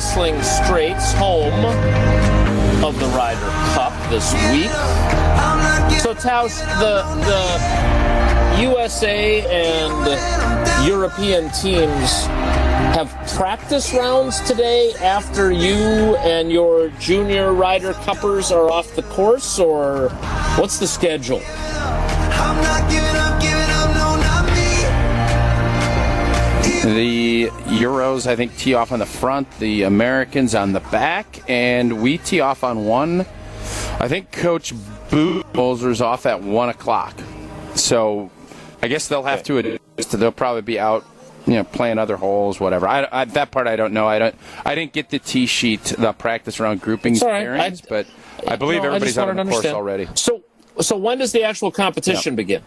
Whistling Straits, home of the Ryder Cup this week. So, Tausch, the USA and European teams have practice rounds today after you and your junior Ryder Cuppers are off the course, or what's the schedule? The Euros, I think, tee off on the front, the Americans on the back, and we tee off on one. I think Coach Budenholzer's off at 1 o'clock. So I guess they'll have to adjust. They'll probably be out, playing other holes, whatever. That part I don't know. I didn't get the tee sheet, the practice round groupings pairings, but I believe everybody's out on the course already. So when does the actual competition begin?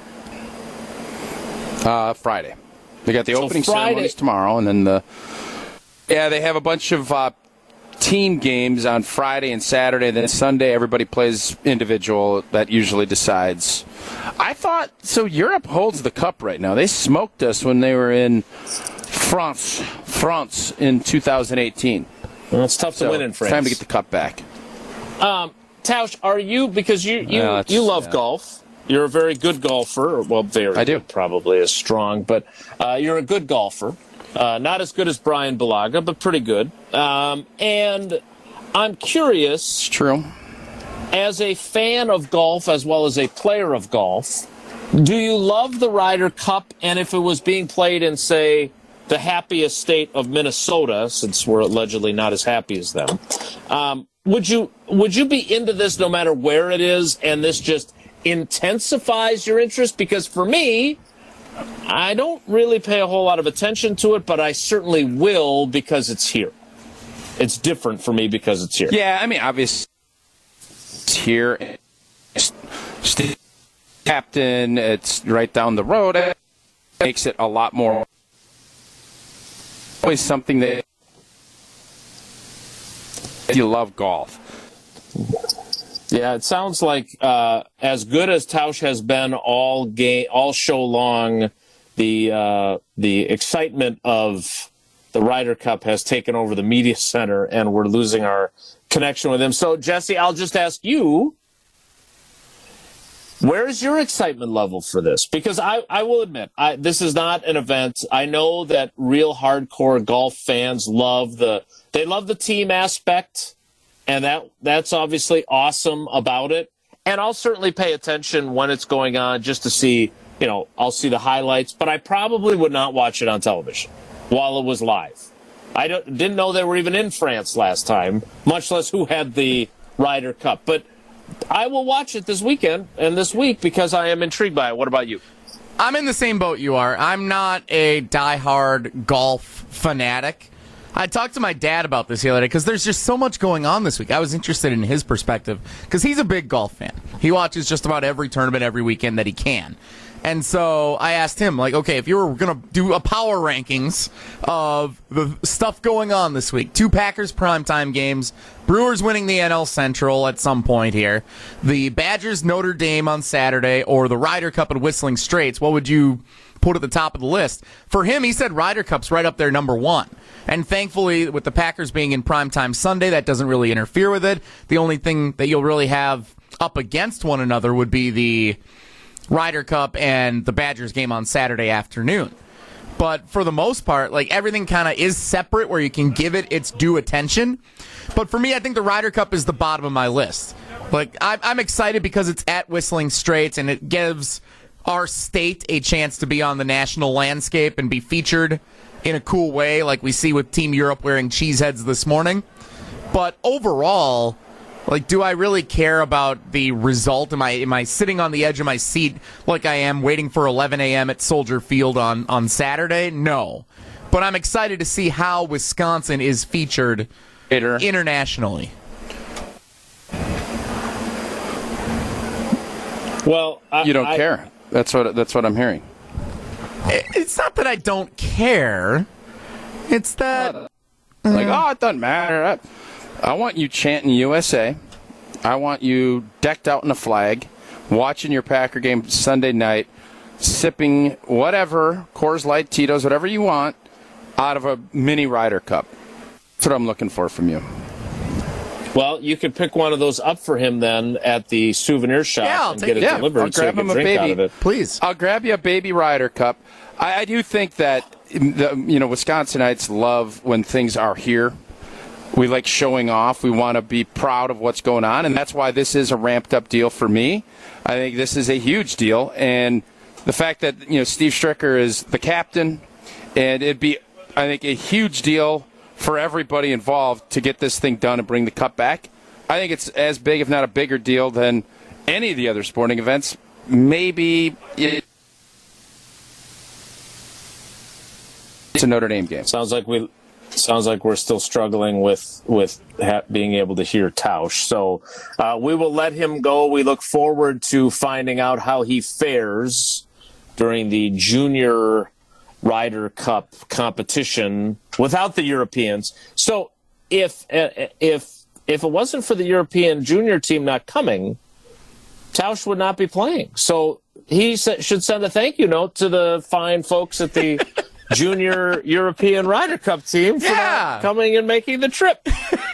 Friday. They got the opening ceremonies tomorrow, and then they have a bunch of team games on Friday and Saturday. Then Sunday, everybody plays individual. That usually decides. I thought so. Europe holds the cup right now. They smoked us when they were in France in 2018. Well, it's tough to win in France. Time to get the cup back. Tausch, are you, because you love golf? You're a very good golfer. Well, very I do. Good, probably as strong, but you're a good golfer. Not as good as Brian Balaga, but pretty good. And I'm curious. It's true. As a fan of golf as well as a player of golf, do you love the Ryder Cup? And if it was being played in, say, the happiest state of Minnesota, since we're allegedly not as happy as them, would you be into this no matter where it is, and this just intensifies your interest? Because for me, I don't really pay a whole lot of attention to it, but I certainly will because it's here. It's different for me because it's here. Yeah, I mean, obviously, it's here. Captain, it's right down the road. It makes it a lot more. Always something that you love golf. Yeah, it sounds like as good as Tausch has been all show long, the excitement of the Ryder Cup has taken over the media center, and we're losing our connection with him. So, Jesse, I'll just ask you, where's your excitement level for this? Because I will admit, this is not an event. I know that real hardcore golf fans love the team aspect. And that's obviously awesome about it. And I'll certainly pay attention when it's going on just to see, I'll see the highlights. But I probably would not watch it on television while it was live. I didn't know they were even in France last time, much less who had the Ryder Cup. But I will watch it this weekend and this week because I am intrigued by it. What about you? I'm in the same boat you are. I'm not a diehard golf fanatic. I talked to my dad about this the other day because there's just so much going on this week. I was interested in his perspective because he's a big golf fan. He watches just about every tournament every weekend that he can. And so I asked him, okay, if you were going to do a power rankings of the stuff going on this week, 2 Packers primetime games, Brewers winning the NL Central at some point here, the Badgers Notre Dame on Saturday, or the Ryder Cup at Whistling Straits, what would you put at the top of the list? For him, he said Ryder Cup's right up there, number 1. And thankfully, with the Packers being in primetime Sunday, that doesn't really interfere with it. The only thing that you'll really have up against one another would be the Ryder Cup and the Badgers game on Saturday afternoon. But for the most part, everything kind of is separate where you can give it its due attention. But for me, I think the Ryder Cup is the bottom of my list. I'm excited because it's at Whistling Straits and it gives our state a chance to be on the national landscape and be featured in a cool way, like we see with Team Europe wearing cheeseheads this morning. But overall, do I really care about the result? Am I sitting on the edge of my seat like I am waiting for 11 a.m. at Soldier Field on Saturday? No. But I'm excited to see how Wisconsin is featured internationally. Well, you don't care. That's what I'm hearing. It's not that I don't care. It's that it doesn't matter. I want you chanting USA. I want you decked out in a flag, watching your Packer game Sunday night, sipping whatever, Coors Light, Tito's, whatever you want, out of a mini Ryder Cup. what I'm looking for from you. Well, you could pick one of those up for him then at the souvenir shop and get it delivered. I'll grab him a baby. Out of it. Please. I'll grab you a baby Ryder Cup. I do think that Wisconsinites love when things are here. We like showing off. We want to be proud of what's going on, and that's why this is a ramped-up deal for me. I think this is a huge deal, and the fact that Steve Stricker is the captain, and it'd be, I think, a huge deal for everybody involved to get this thing done and bring the cup back. I think it's as big, if not a bigger deal than any of the other sporting events. Maybe it's a Notre Dame game. Sounds like we're still struggling with being able to hear Tausch. So we will let him go. We look forward to finding out how he fares during the junior Ryder Cup competition without the Europeans. So if it wasn't for the European junior team not coming, Tausch would not be playing. So he should send a thank you note to the fine folks at the junior European Ryder Cup team for not coming and making the trip.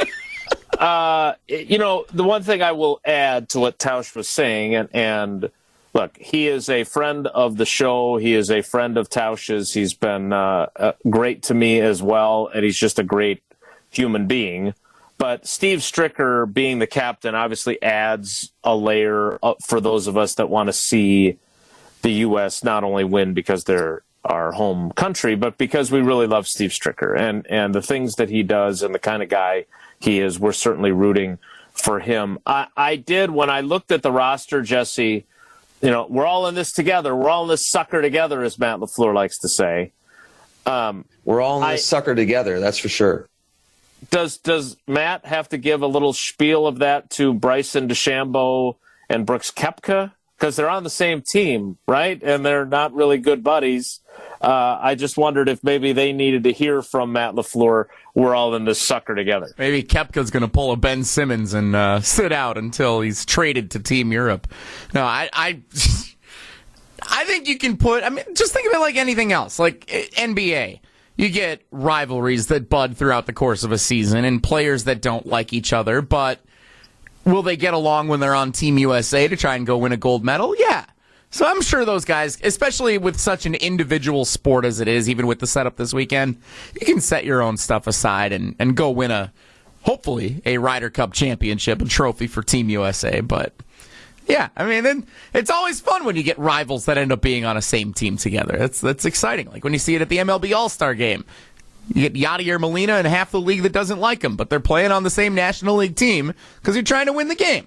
The one thing I will add to what Tausch was saying, and look, he is a friend of the show. He is a friend of Tausch's. He's been great to me as well, and he's just a great human being. But Steve Stricker being the captain obviously adds a layer up for those of us that want to see the U.S. not only win because they're our home country, but because we really love Steve Stricker and the things that he does and the kind of guy he is. We're certainly rooting for him. I did, when I looked at the roster, Jesse, we're all in this together. We're all in this sucker together, as Matt LaFleur likes to say. We're all in this sucker together, that's for sure. Does Matt have to give a little spiel of that to Bryson DeChambeau and Brooks Koepka? Because they're on the same team, right? And they're not really good buddies. I just wondered if maybe they needed to hear from Matt LaFleur, we're all in this sucker together. Maybe Koepka's going to pull a Ben Simmons and sit out until he's traded to Team Europe. No, I think you can just think of it like anything else, like NBA. You get rivalries that bud throughout the course of a season and players that don't like each other, but will they get along when they're on Team USA to try and go win a gold medal? Yeah. So I'm sure those guys, especially with such an individual sport as it is, even with the setup this weekend, you can set your own stuff aside and go win hopefully a Ryder Cup championship, a trophy for Team USA. But yeah, then it's always fun when you get rivals that end up being on a same team together. That's exciting. Like when you see it at the MLB All-Star Game. You get Yadier Molina and half the league that doesn't like him, but they're playing on the same National League team because you're trying to win the game.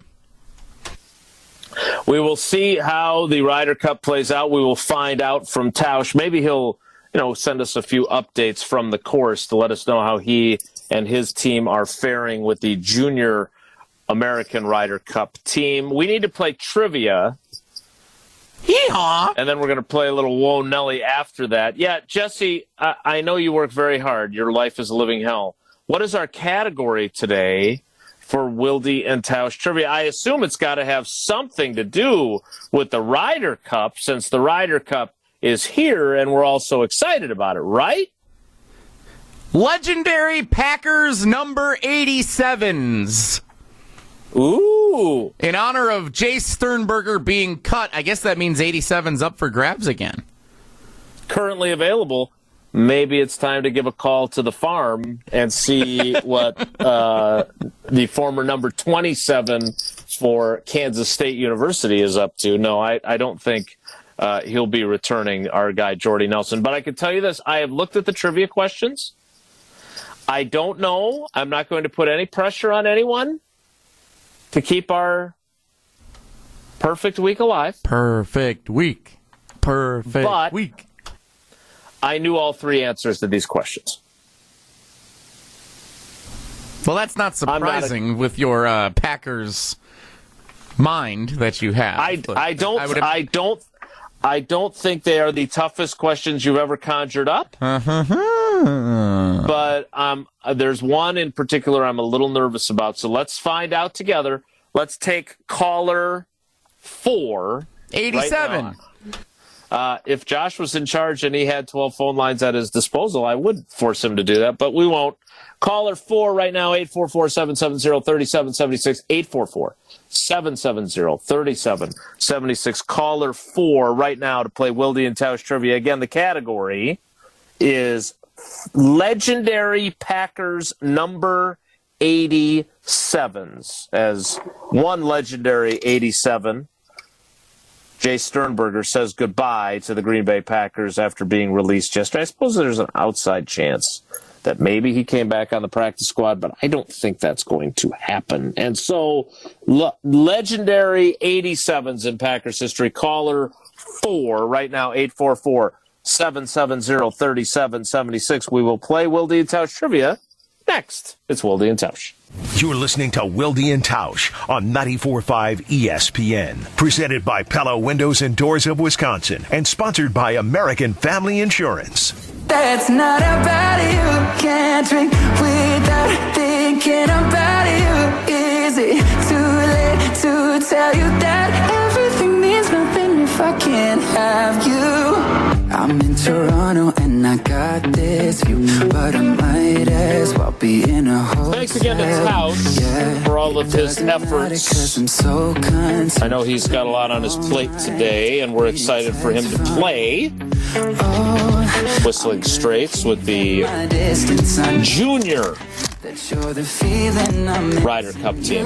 We will see how the Ryder Cup plays out. We will find out from Tausch. Maybe he'll, send us a few updates from the course to let us know how he and his team are faring with the junior American Ryder Cup team. We need to play trivia. Hee-haw! And then we're going to play a little Whoa Nelly after that. Yeah, Jesse, I know you work very hard. Your life is a living hell. What is our category today for Wilde and Tausch trivia? I assume it's got to have something to do with the Ryder Cup, since the Ryder Cup is here and we're all so excited about it, right? Legendary Packers number 87s. Ooh. In honor of Jay Sternberger being cut, I guess that means 87's up for grabs again. Currently available. Maybe it's time to give a call to the farm and see what the former number 27 for Kansas State University is up to. No, I don't think he'll be returning, our guy Jordy Nelson. But I can tell you this. I have looked at the trivia questions. I don't know. I'm not going to put any pressure on anyone to keep our perfect week alive. Perfect week. Perfect week. I knew all three answers to these questions. Well, that's not surprising with your Packers mind that you have. I don't think they are the toughest questions you've ever conjured up. But there's one in particular I'm a little nervous about. So let's find out together. Let's take caller 4. 87. Right If Josh was in charge and he had 12 phone lines at his disposal, I would force him to do that, but we won't. Caller 4 right now, 844-770-3776, 844-770-3776. Caller 4 right now to play Wilde and Tausch Trivia. Again, the category is legendary Packers number 87s. As one legendary 87, Jay Sternberger, says goodbye to the Green Bay Packers after being released yesterday. I suppose there's an outside chance that maybe he came back on the practice squad, but I don't think that's going to happen. And so, legendary 87s in Packers history. Caller 4 right now, 844-770-3776. We will play Wilde and Tausch Trivia next. It's Wilde and Tausch. You're listening to Wilde and Tausch on 94.5 ESPN. Presented by Pella Windows and Doors of Wisconsin and sponsored by American Family Insurance. That's not about you. Can't drink without thinking about you. Is it too late to tell you that everything means nothing if I can't have you? I'm in Toronto and I got this view, but I might as well be in a hotel. Thanks again to Tausch for all of his efforts. I'm so I know he's got a lot on his plate today, and we're excited for him to play Whistling Straits with the junior Ryder Cup team,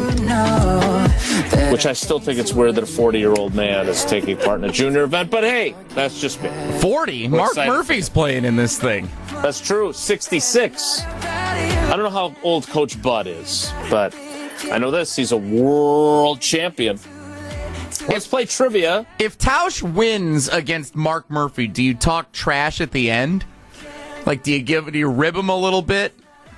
which I still think it's weird that a 40-year-old man is taking part in a junior event, but hey, that's just me. 40? Mark Murphy's playing in this thing. That's true, 66. I don't know how old Coach Bud is, but I know this, he's a world champion. Let's play trivia. If Tausch wins against Mark Murphy, do you talk trash at the end? Like, do you rib him a little bit?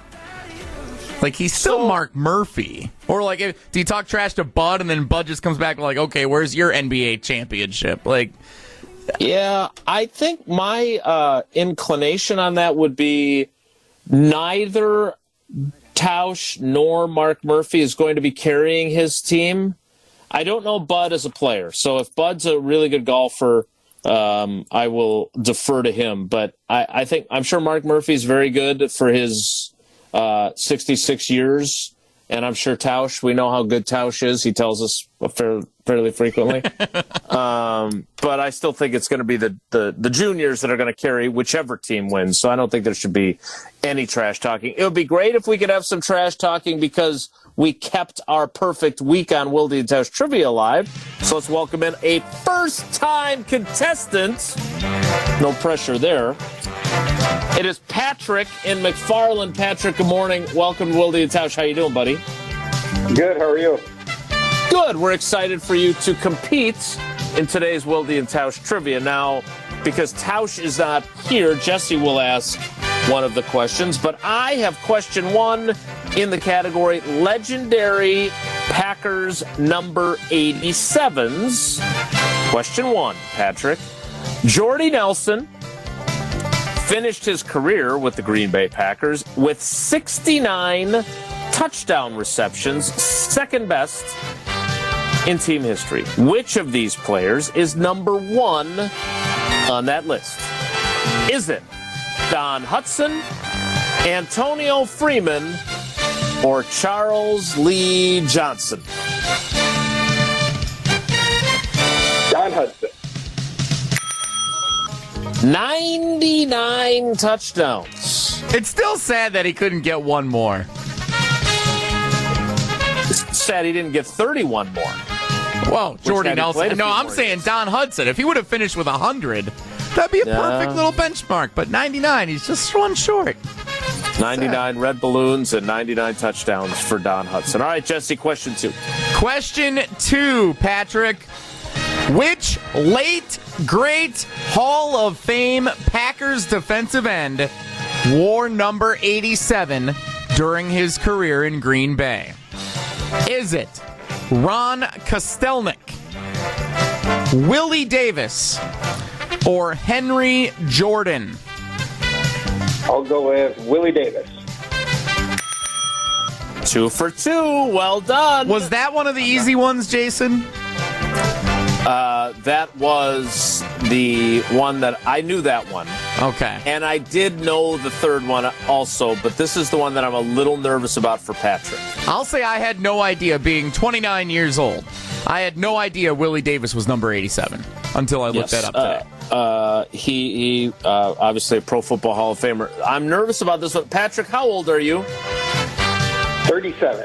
Like, he's still Mark Murphy. Or, like, do you talk trash to Bud, and then Bud just comes back like, okay, where's your NBA championship? Like, yeah, I think my inclination on that would be neither Tausch nor Mark Murphy is going to be carrying his team. I don't know Bud as a player, so if Bud's a really good golfer, I will defer to him. But I'm sure Mark Murphy's very good for his 66 years, and I'm sure Tausch, we know how good Tausch is. He tells us fairly frequently. But I still think it's going to be the juniors that are going to carry whichever team wins. So I don't think there should be any trash talking. It would be great if we could have some trash talking because we kept our perfect week on Wilde and Tausch Trivia alive. So let's welcome in a first-time contestant. No pressure there. It is Patrick in McFarland. Patrick, good morning. Welcome to Wilde and Tausch. How you doing, buddy? Good. How are you? Good. We're excited for you to compete in today's Wilde and Tausch Trivia. Now, because Tausch is not here, Jesse will ask one of the questions, but I have question 1 in the category legendary Packers number 87s. Question 1, Patrick. Jordy Nelson finished his career with the Green Bay Packers with 69 touchdown receptions, second best in team history. Which of these players is number 1 on that list? Is it Don Hutson, Antonio Freeman, or Charles Lee Johnson? Don Hutson. 99 touchdowns. it's still sad that he couldn't get one more. It's sad he didn't get 31 more. Whoa, Jordy Nelson. No, I'm saying Don Hutson. If he would have finished with 100, that'd be a perfect little benchmark. But 99, he's just one short. 99 red balloons and 99 touchdowns for Don Hutson. All right, Jesse, question 2. Question 2, Patrick. Which late, great Hall of Fame Packers defensive end wore number 87 during his career in Green Bay? Is it Ron Kostelnik, Willie Davis, or Henry Jordan? I'll go with Willie Davis. 2 for 2. Well done. Was that one of the easy ones, Jason? That was the one that I knew that one. Okay. And I did know the third one also, but this is the one that I'm a little nervous about for Patrick. I'll say I had no idea, being 29 years old. I had no idea Willie Davis was number 87 until I looked that up today. He obviously a Pro Football Hall of Famer. I'm nervous about this one. Patrick, how old are you? 37.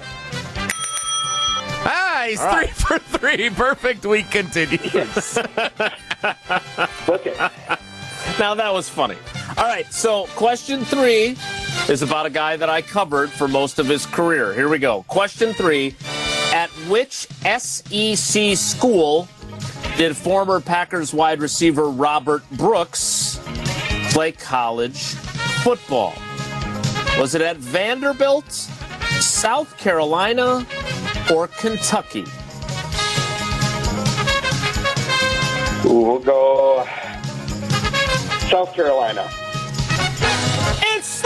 He's all 3 right. for 3. Perfect week continues. Look it. Now that was funny. All right, so question 3 is about a guy that I covered for most of his career. Here we go. Question 3. At which SEC school did former Packers wide receiver Robert Brooks play college football? Was it at Vanderbilt, South Carolina, or Kentucky? We'll go South Carolina. It's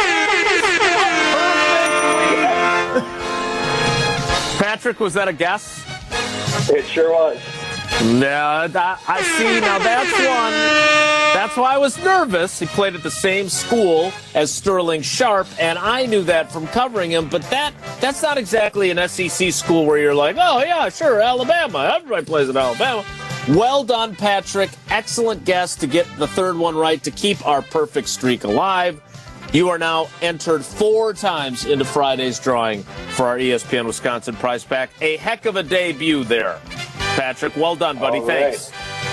Patrick, was that a guess? It sure was. No, I see. Now that's one. That's why I was nervous. He played at the same school as Sterling Sharp, and I knew that from covering him. But that's not exactly an SEC school where you're like, oh yeah, sure, Alabama. Everybody plays at Alabama. Well done, Patrick. Excellent guess to get the third one right to keep our perfect streak alive. You are now entered 4 times into Friday's drawing for our ESPN Wisconsin prize pack. A heck of a debut there, Patrick. Well done, buddy. All right. Thanks.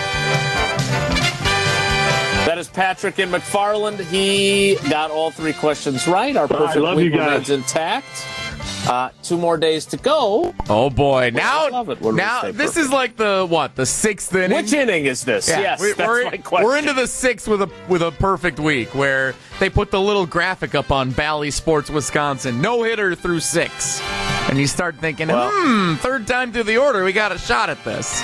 That is Patrick in McFarland. He got all 3 questions right. Our perfect week remains intact. 2 more days to go. Oh boy! Now this perfect. Is like the 6th inning. Which inning is this? Yeah, yes, that's my question. We're into the 6th with a perfect week where they put the little graphic up on Bally Sports Wisconsin. No hitter through 6, and you start thinking, third time through the order, we got a shot at this.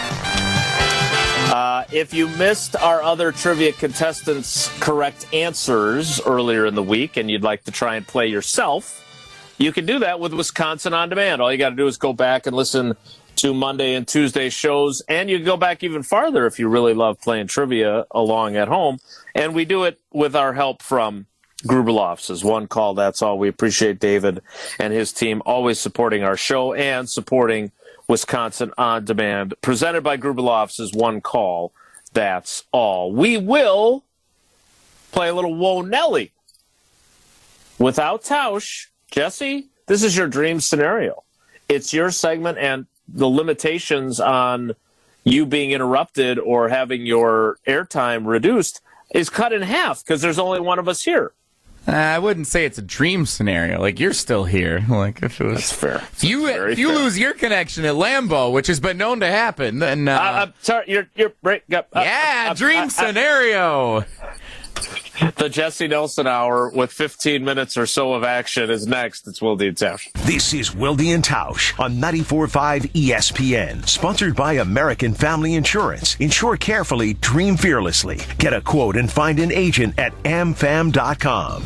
If you missed our other trivia contestants' correct answers earlier in the week, and you'd like to try and play yourself, you can do that with Wisconsin On Demand. All you got to do is go back and listen to Monday and Tuesday shows, and you can go back even farther if you really love playing trivia along at home. And we do it with our help from Gruber Law Offices. One call, that's all. We appreciate David and his team always supporting our show and supporting Wisconsin On Demand. Presented by Gruber Law Offices. One call, that's all. We will play a little Whoa Nelly without Tausch. Jesse, this is your dream scenario. It's your segment, and the limitations on you being interrupted or having your airtime reduced is cut in half because there's only one of us here. I wouldn't say it's a dream scenario. Like, you're still here. Like, if it was, that's fair. If you lose your connection at Lambeau, which has been known to happen, then I'm sorry, you're breaking up. Dream scenario. The Jesse Nelson Hour with 15 minutes or so of action is next. It's Wilde and Tausch. This is Wilde and Tausch on 94.5 ESPN. Sponsored by American Family Insurance. Insure carefully, dream fearlessly. Get a quote and find an agent at amfam.com.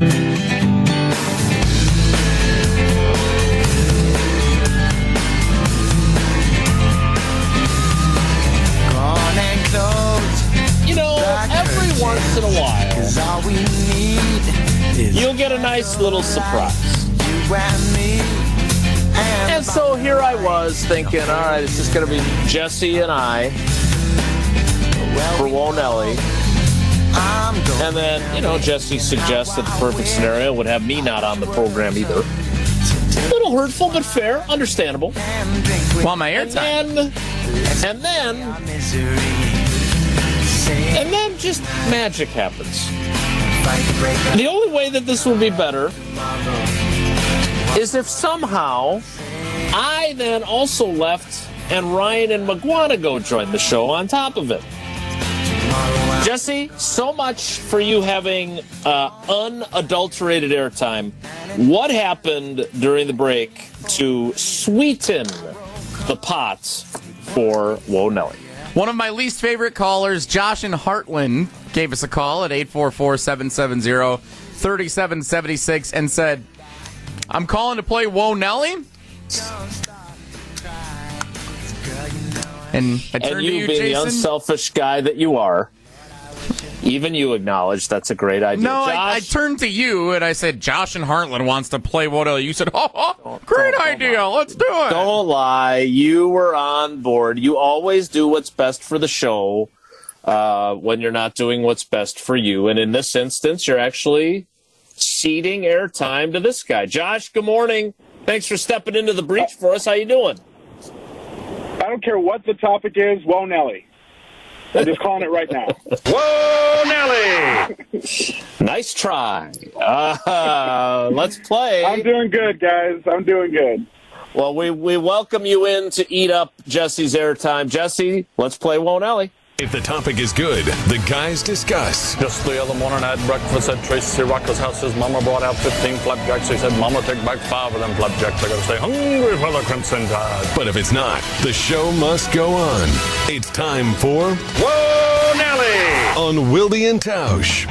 You know, every once in a while, you'll get a nice little surprise. And so here I was thinking, all right, it's just going to be Jesse and I for Whoa Nelly. And then, Jesse suggested the perfect scenario would have me not on the program either. A little hurtful, but fair, understandable. Well, my airtime. And then just magic happens. The only way that this would be better is if somehow I then also left and Ryan and McGuanago joined the show on top of it. Jesse, so much for you having unadulterated airtime. What happened during the break to sweeten the pot for Whoa Nelly? One of my least favorite callers, Josh in Heartland, gave us a call at 844-770-3776 and said, I'm calling to play Whoa Nelly. And I turn And to you you, being the Jason. unselfish guy that you are, even you acknowledge that's a great idea. No, I Josh? turned to you and I said, Josh and Heartland wants to play what else? You said, great idea. Let's do it. Don't lie. You were on board. You always do what's best for the show when you're not doing what's best for you. And in this instance, you're actually ceding airtime to this guy. Josh, good morning. Thanks for stepping into the breach for us. How you doing? I don't care what the topic is. Whoa, Nelly. I'm just calling it right now. Whoa, Nelly! Nice try. Let's play. I'm doing good, guys. I'm doing good. Well, we welcome you in to eat up Jesse's airtime. Jesse, let's play Whoa, Nelly. If the topic is good, the guys discuss. Just the other morning I had breakfast at Tracy Rocker's house. His mama brought out 15 flapjacks. He said, Mama, take back 5 of them flapjacks. I gotta stay hungry for the Crimson Tide. But if it's not, the show must go on. It's time for Whoa, Nelly on Wilde and Tausch.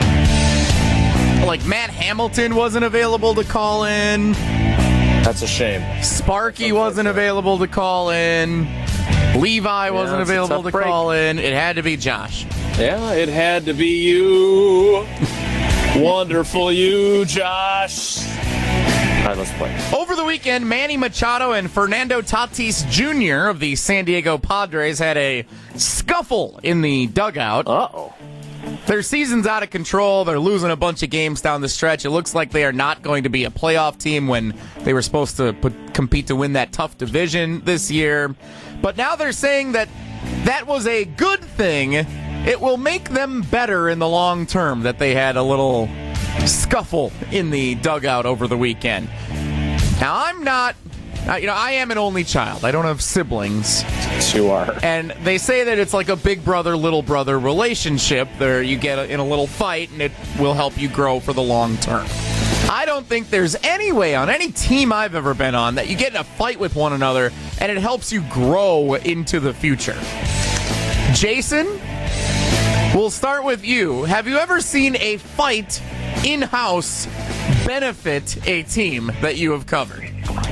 Like Matt Hamilton wasn't available to call in. That's a shame. Sparky wasn't available to call in. Levi wasn't it's a available tough to break. call in. It had to be Josh. Yeah, it had to be you. Wonderful you, Josh. All right, let's play. Over the weekend, Manny Machado and Fernando Tatis Jr. of the San Diego Padres had a scuffle in the dugout. Uh-oh. Their season's out of control. They're losing a bunch of games down the stretch. It looks like they are not going to be a playoff team when they were supposed to compete to win that tough division this year. But now they're saying that that was a good thing. It will make them better in the long term that they had a little scuffle in the dugout over the weekend. Now, I'm not... I am an only child. I don't have siblings. Yes, you are. And they say that it's like a big brother, little brother relationship. There, you get in a little fight, and it will help you grow for the long term. I don't think there's any way on any team I've ever been on that you get in a fight with one another, and it helps you grow into the future. Jason, we'll start with you. Have you ever seen a fight in-house benefit a team that you have covered?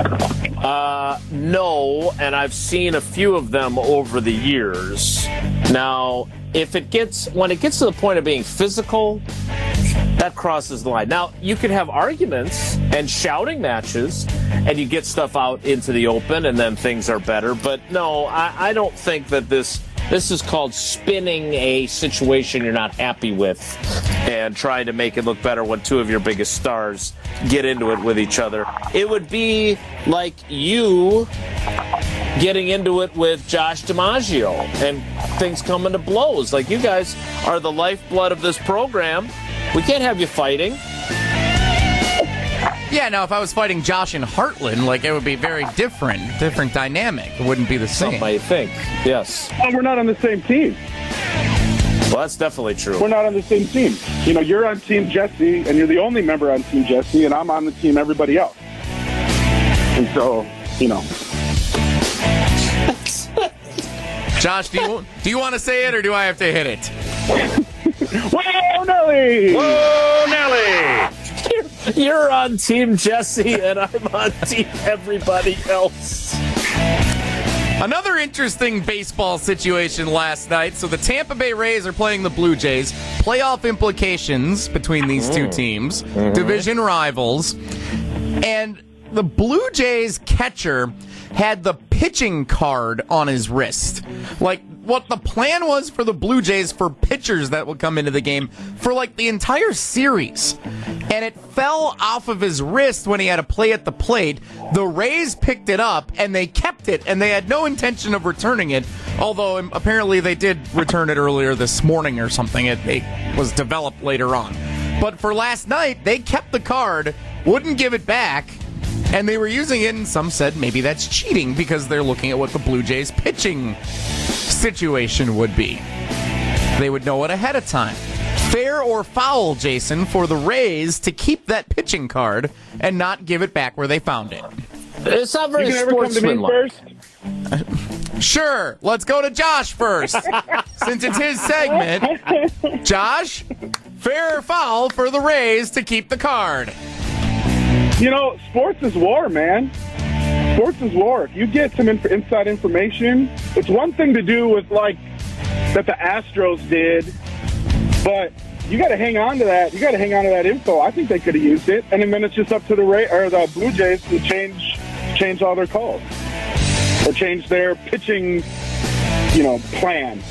No, and I've seen a few of them over the years. Now, when it gets to the point of being physical, that crosses the line. Now, you could have arguments and shouting matches, and you get stuff out into the open, and then things are better. But no, I don't think that this is called spinning a situation you're not happy with and trying to make it look better when two of your biggest stars get into it with each other. It would be like you getting into it with Josh DiMaggio and things coming to blows. Like, you guys are the lifeblood of this program. We can't have you fighting. Yeah, now if I was fighting Josh and Heartland, like, it would be very different dynamic. It wouldn't be the same. Some might think, yes. Well, we're not on the same team. Well, that's definitely true. We're not on the same team. You know, you're on Team Jesse, and you're the only member on Team Jesse, and I'm on the team everybody else. And so, you know. Josh, do you want to say it, or do I have to hit it? Whoa, Nelly! Whoa, Nelly! You're on Team Jesse, and I'm on Team everybody else. Another interesting baseball situation last night. So the Tampa Bay Rays are playing the Blue Jays. Playoff implications between these two teams. Division rivals. And the Blue Jays catcher had the pitching card on his wrist. Like, what the plan was for the Blue Jays for pitchers that would come into the game for, like, the entire series. And it fell off of his wrist when he had to play at the plate. The Rays picked it up, and they kept it, and they had no intention of returning it, although apparently they did return it earlier this morning or something. It was developed later on. But for last night, they kept the card, wouldn't give it back, and they were using it, and some said maybe that's cheating because they're looking at what the Blue Jays pitching situation would be. They would know it ahead of time. Fair or foul, Jason, for the Rays to keep that pitching card and not give it back where they found it? It's not very You can ever come to me sportsmanlike. first? Sure. Let's go to Josh first, since it's his segment. Josh, fair or foul for the Rays to keep the card? You know, sports is war, man. sports is war. If you get some inside information, it's one thing to do with, like, that the Astros did, but you got to hang on to that. You got to hang on to that info. I think they could have used it, and then it's just up to the Blue Jays to change all their calls or change their pitching, plan.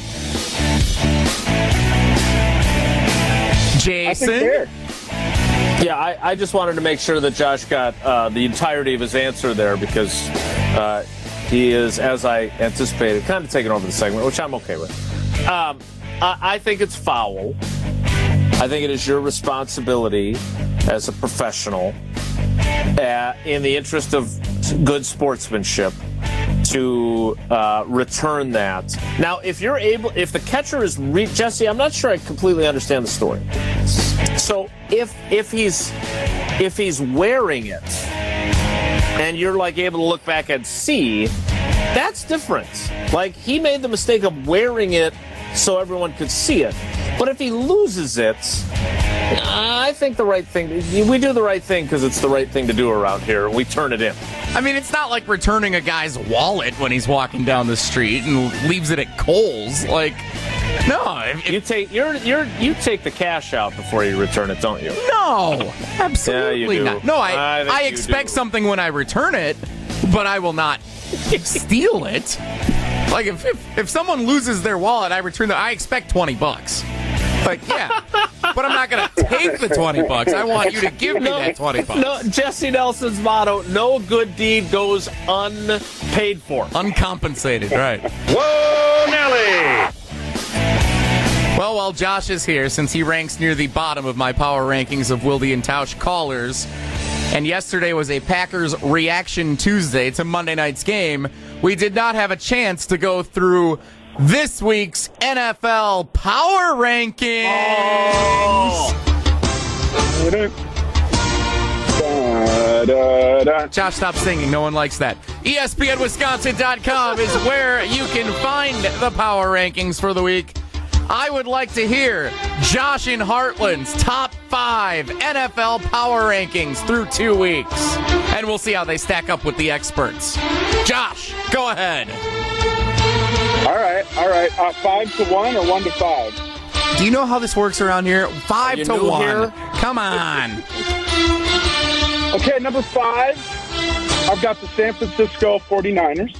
Jason? Yeah, I just wanted to make sure that Josh got the entirety of his answer there because he is, as I anticipated, kind of taking over the segment, which I'm okay with. I think it's foul. I think it is your responsibility as a professional, in the interest of good sportsmanship, to return that. Now, if the catcher is Jesse, I'm not sure I completely understand the story. So if he's wearing it and you're like able to look back and see, that's different. Like, he made the mistake of wearing it so everyone could see it. But if he loses it, I think we do the right thing because it's the right thing to do around here. We turn it in. I mean, it's not like returning a guy's wallet when he's walking down the street and leaves it at Kohl's. Like, no. You take the cash out before you return it, don't you? No, absolutely not. No, I expect something when I return it, but I will not steal it. Like, if someone loses their wallet, I return I expect $20. Like, yeah, but I'm not going to take the $20. I want you to give me that $20. No, Jesse Nelson's motto: no good deed goes unpaid for. Uncompensated, right. Whoa, Nelly! Well, while Josh is here, since he ranks near the bottom of my power rankings of Wilde and Tausch callers, and yesterday was a Packers Reaction Tuesday to Monday night's game, we did not have a chance to go through this week's NFL Power Rankings. Josh, stop singing. No one likes that. ESPNWisconsin.com is where you can find the Power Rankings for the week. I would like to hear Josh in Heartland's top 5 NFL Power Rankings through 2 weeks. And we'll see how they stack up with the experts. Josh, go ahead. All right. 5 to 1 or 1 to 5? Do you know how this works around here? 5 to 1. Here? Come on. Okay, number 5, I've got the San Francisco 49ers.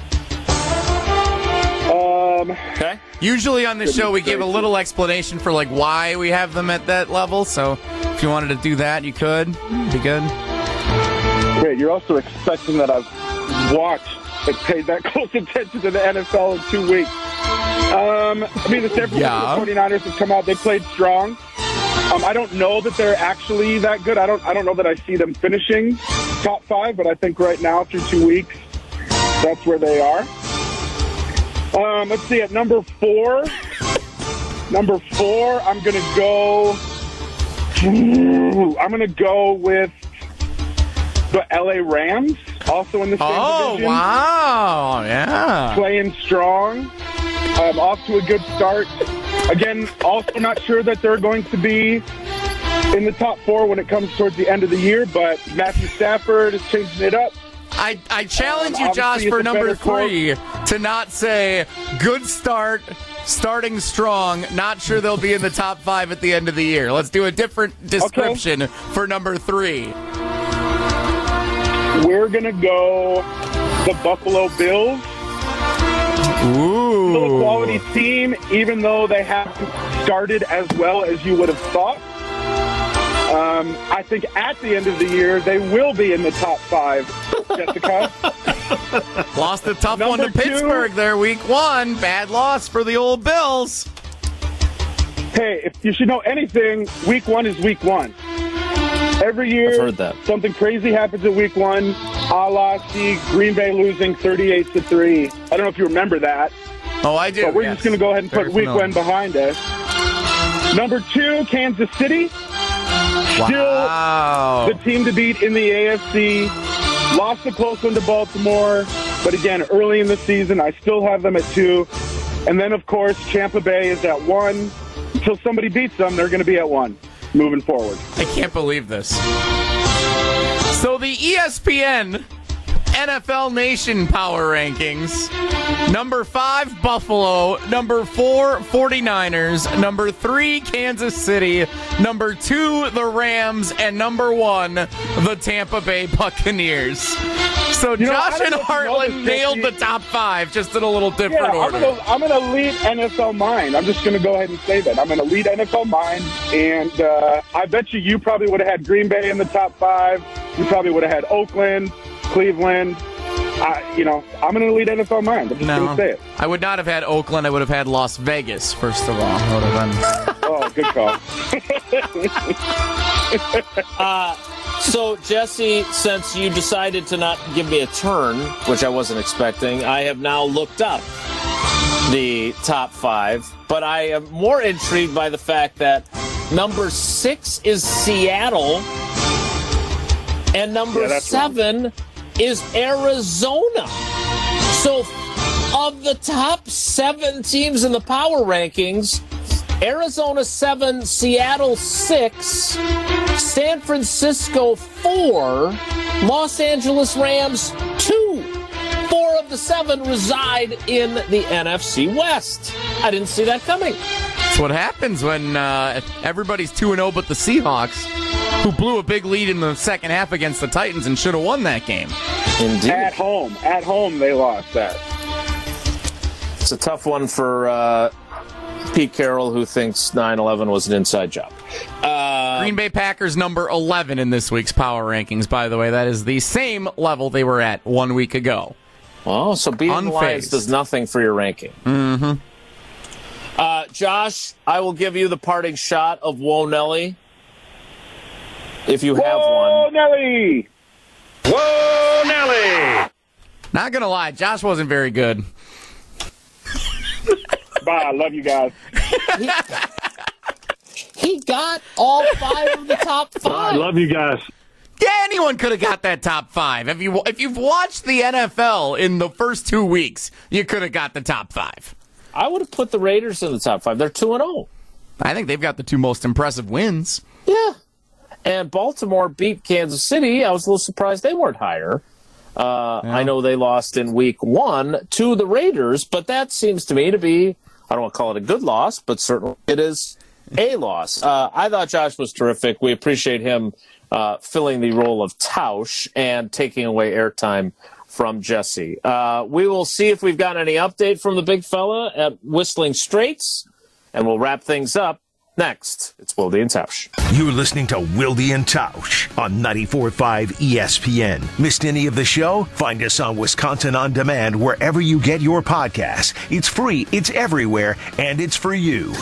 Okay. Usually on this show we give a little explanation for like why we have them at that level. So if you wanted to do that, you could. Be good. Great. You're also expecting that I've watched and paid that close attention to the NFL in 2 weeks. The San Francisco 49ers have come out. They played strong. I don't know that they're actually that good. I don't know that I see them finishing top 5, but I think right now through 2 weeks, that's where they are. Let's see, at number 4, I'm going to go with the LA Rams, also in the same division. Oh, wow, yeah. Playing strong, off to a good start. Again, also not sure that they're going to be in the top 4 when it comes towards the end of the year, but Matthew Stafford is changing it up. I challenge you, Josh, for number 3 to not say good start, starting strong, not sure they'll be in the top 5 at the end of the year. Let's do a different description for number 3. We're going to go the Buffalo Bills. Ooh. Still a quality team, even though they haven't started as well as you would have thought. I think at the end of the year, they will be in the top 5, Jessica. Lost a tough one to Pittsburgh there, week 1. Bad loss for the old Bills. Hey, if you should know anything, week 1 is week 1. Every year, I've heard that. Something crazy happens at week 1. A la Green Bay losing 38-3. I don't know if you remember that. Oh, I do. But we're just going to go ahead and put week 1 behind us. Number 2, Kansas City. Wow. Still the team to beat in the AFC. Lost a close one to Baltimore. But again, early in the season, I still have them at 2. And then, of course, Tampa Bay is at 1. Until somebody beats them, they're going to be at 1 moving forward. I can't believe this. So the ESPN NFL Nation Power Rankings. Number 5, Buffalo. Number 4, 49ers. Number 3, Kansas City. Number 2, the Rams. And number 1, the Tampa Bay Buccaneers. So Josh and Heartland nailed the top 5, just in a little different order. I'm going to lead NFL mind. I'm just going to go ahead and say that. I'm going to lead NFL mind, and I bet you probably would have had Green Bay in the top 5. You probably would have had Oakland, Cleveland. I'm going to lead NFL mind. I'm just going to say it. I would not have had Oakland. I would have had Las Vegas, first of all. Would have been... Oh, good call. So, Jesse, since you decided to not give me a turn, which I wasn't expecting, I have now looked up the top 5. But I am more intrigued by the fact that number 6 is Seattle, and number 7 is Arizona. So, of the top 7 teams in the power rankings, Arizona 7, Seattle 6, San Francisco 4, Los Angeles Rams 2. 4 of the 7 reside in the NFC West. I didn't see that coming. That's what happens when everybody's 2-0 but the Seahawks, who blew a big lead in the second half against the Titans and should have won that game. Indeed. At home, they lost that. It's a tough one for Pete Carroll, who thinks 9/11 was an inside job. Green Bay Packers number 11 in this week's power rankings, by the way. That is the same level they were at 1 week ago. Oh, so beating the Lions does nothing for your ranking. Mm-hmm. Josh, I will give you the parting shot of Whoa Nelly, if you have one. Whoa Nelly! Whoa Nelly! Not going to lie, Josh wasn't very good. Bye, I love you guys. He got all 5 of the top 5. I love you guys. Yeah, anyone could have got that top 5. If you've watched the NFL in the first 2 weeks, you could have got the top 5. I would have put the Raiders in the top 5. They're 2-0. I think they've got the 2 most impressive wins. Yeah. And Baltimore beat Kansas City. I was a little surprised they weren't higher. I know they lost in week 1 to the Raiders, but that seems to me to be, I don't want to call it a good loss, but certainly it is a loss. I thought Josh was terrific. We appreciate him filling the role of Tausch and taking away airtime from Jesse. We will see if we've got any update from the big fella at Whistling Straits, and we'll wrap things up. Next, it's Wilde and Tausch. You're listening to Wilde and Tausch on 94.5 ESPN. Missed any of the show? Find us on Wisconsin On Demand wherever you get your podcasts. It's free, it's everywhere, and it's for you.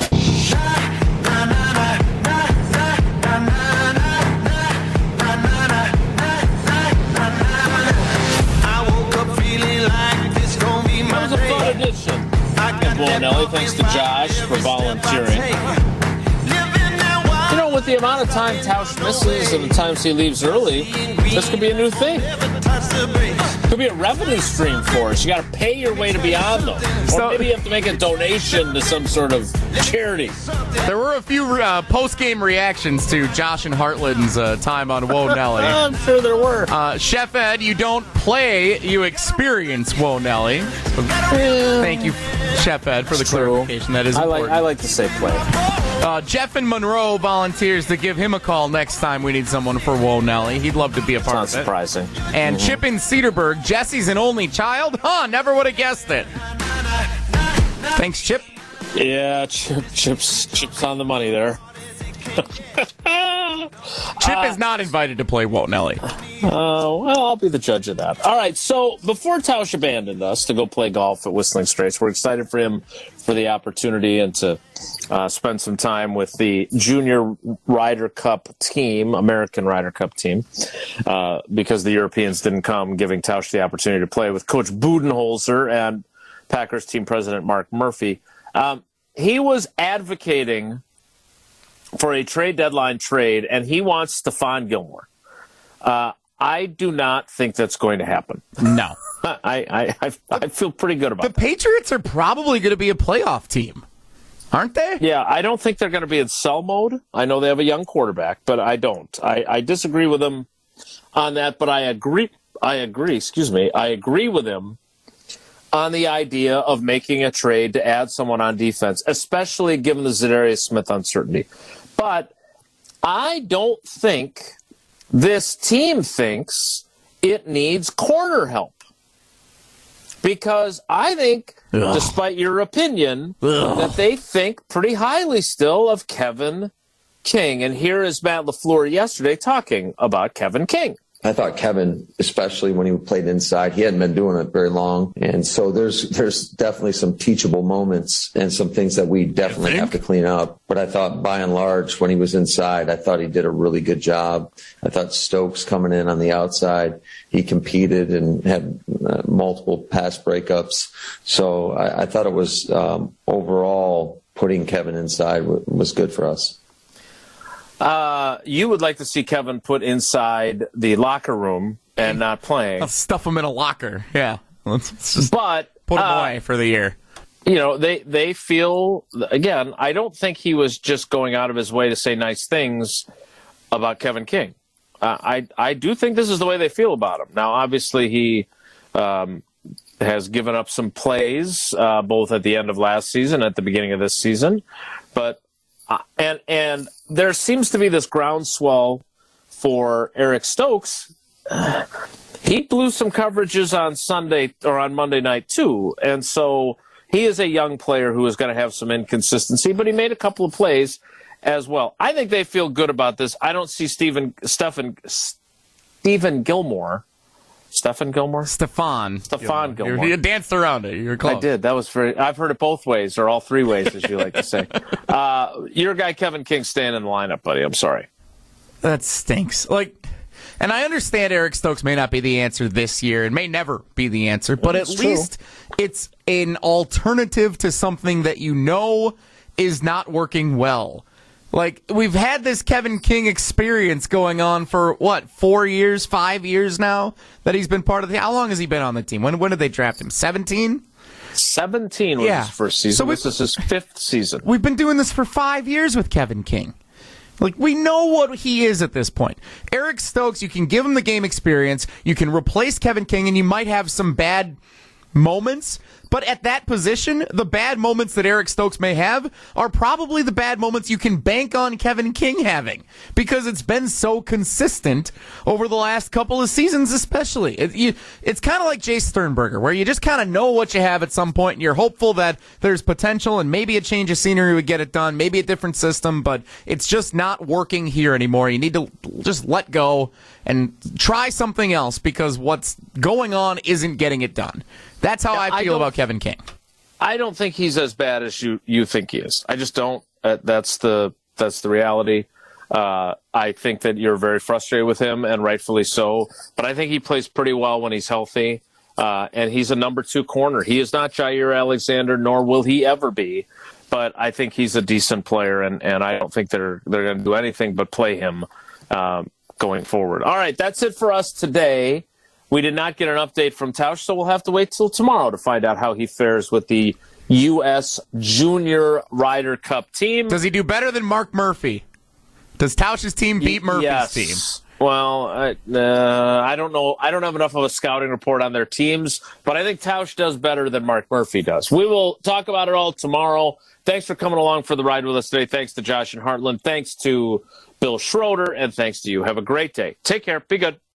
That was a fun edition. And Bull Nelly, thanks to Josh for volunteering. You know, with the amount of time Tausch misses and the times he leaves early, this could be a new thing. Could be a revenue stream for us. You got to pay your way to be on them. Or maybe you have to make a donation to some sort of charity. There were a few post-game reactions to Josh and Heartland's time on Whoa Nelly. I'm sure there were. Chef Ed, you don't play, you experience Whoa Nelly. Thank you, Chef Ed, for the clarification. That is important. I like to say play. Jeff in Monroe volunteers to give him a call next time we need someone for Whoa Nelly. He'd love to be a part of it. Not surprising. And Chip in Cedarburg, Jesse's an only child? Never would have guessed it. Thanks, Chip. Yeah, Chip's on the money there. Chip is not invited to play Whoa Nelly. Well, I'll be the judge of that. All right, so before Tausch abandoned us to go play golf at Whistling Straits, we're excited for him for the opportunity and to spend some time with the Junior Ryder Cup team, American Ryder Cup team, because the Europeans didn't come, giving Tausch the opportunity to play with Coach Budenholzer and Packers team president Mark Murphy. He was advocating for a trade deadline trade, and he wants Stephon Gilmore. I do not think that's going to happen. No. I feel pretty good about it. The Patriots are probably going to be a playoff team, aren't they? Yeah, I don't think they're going to be in sell mode. I know they have a young quarterback, but I don't. I disagree with them on that, but I agree I agree with him on the idea of making a trade to add someone on defense, especially given the Za'Darius Smith uncertainty. But I don't think this team thinks it needs corner help. Because I think, despite your opinion, that they think pretty highly still of Kevin King. And here is Matt LaFleur yesterday talking about Kevin King. I thought Kevin, especially when he played inside, he hadn't been doing it very long. And so there's definitely some teachable moments and some things that we definitely have to clean up. But I thought by and large, when he was inside, I thought he did a really good job. I thought Stokes coming in on the outside, he competed and had multiple pass breakups. So I thought it was overall putting Kevin inside was good for us. You would like to see Kevin put inside the locker room and not playing. I'll stuff him in a locker. Yeah. Let's just put him away for the year. You know, they feel, again, I don't think he was just going out of his way to say nice things about Kevin King. I do think this is the way they feel about him. Now, obviously, he has given up some plays, both at the end of last season, at the beginning of this season. But and there seems to be this groundswell for Eric Stokes. He blew some coverages on Sunday or on Monday night too, and so he is a young player who is going to have some inconsistency. But he made a couple of plays as well. I think they feel good about this. I don't see Stephen Gilmore. Stephon Gilmore. You danced around it. You're close. I did. That was I've heard it both ways, or all three ways, as you like to say. Your guy Kevin King staying in the lineup, buddy. I'm sorry. That stinks. And I understand Eric Stokes may not be the answer this year and may never be the answer, but at least it's an alternative to something that you know is not working well. We've had this Kevin King experience going on for, 4 years, 5 years now that he's been part of the... How long has he been on the team? When did they draft him? 17? 17 was his first season. So this is his fifth season. We've been doing this for 5 years with Kevin King. We know what he is at this point. Eric Stokes, you can give him the game experience, you can replace Kevin King, and you might have some bad moments. But at that position, the bad moments that Eric Stokes may have are probably the bad moments you can bank on Kevin King having, because it's been so consistent over the last couple of seasons especially. It's kind of like Jay Sternberger, where you just kind of know what you have at some point, and you're hopeful that there's potential, and maybe a change of scenery would get it done, maybe a different system, but it's just not working here anymore. You need to just let go and try something else, because what's going on isn't getting it done. That's how I feel about Kevin King. I don't think he's as bad as you think he is. I just don't. That's the reality. I think that you're very frustrated with him, and rightfully so. But I think he plays pretty well when he's healthy, and he's a number 2 corner. He is not Jair Alexander, nor will he ever be. But I think he's a decent player, and I don't think they're going to do anything but play him going forward. All right, that's it for us today. We did not get an update from Tausch, so we'll have to wait till tomorrow to find out how he fares with the U.S. Junior Ryder Cup team. Does he do better than Mark Murphy? Does Tausch's team beat Murphy's team? Well, I don't know. I don't have enough of a scouting report on their teams, but I think Tausch does better than Mark Murphy does. We will talk about it all tomorrow. Thanks for coming along for the ride with us today. Thanks to Josh and Heartland. Thanks to Bill Schroeder, and thanks to you. Have a great day. Take care. Be good.